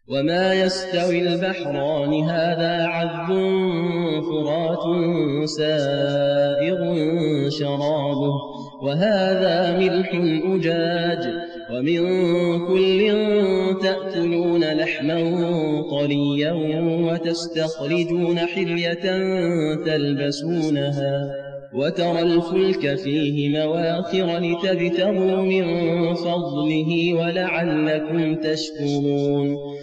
وما يستوي البحران هذا عذب فرات سائغ شرابه وهذا ملح أجاج ومن كل تأكلون لحما طريا وتستخرجون حلية تلبسونها وترى الفلك فيه مواخر لتبتغوا من فضله ولعلكم تشكرون